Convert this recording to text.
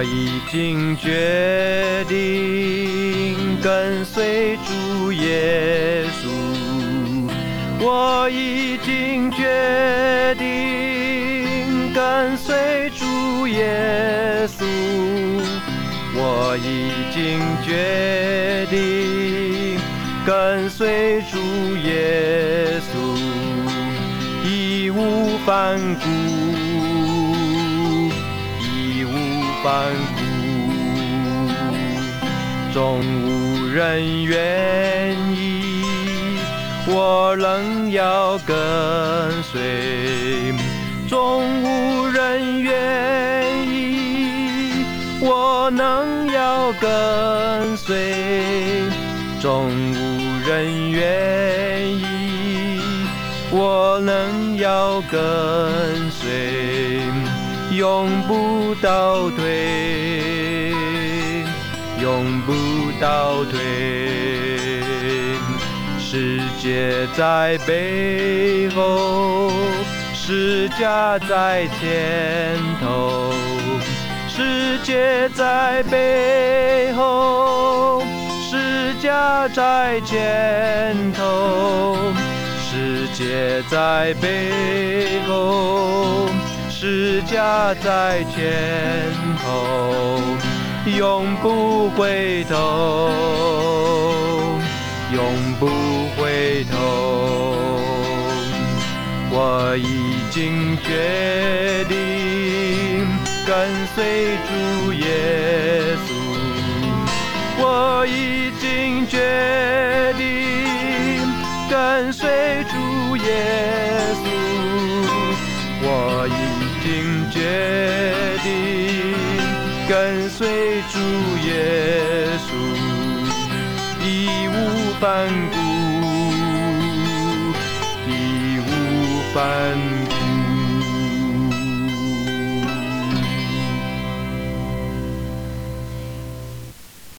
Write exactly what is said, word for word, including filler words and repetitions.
我已经决定跟随主耶稣，我已经决定跟随主耶稣，我已经决定跟随主耶稣，义无反顾，义无反顾，纵无人愿意，我仍要跟随，纵无人愿意，我能要跟随，纵无人愿意，我能要跟随，永不倒退，永不倒退。世界在背后，十架在前头，世界在背后，十架在前头，世界在背后，十架在前头，永不回头，永不回头。我已经决定跟随主耶稣，我已经决定跟随主耶稣，我已经决定跟随主耶稣，义无反顾，义无反顾。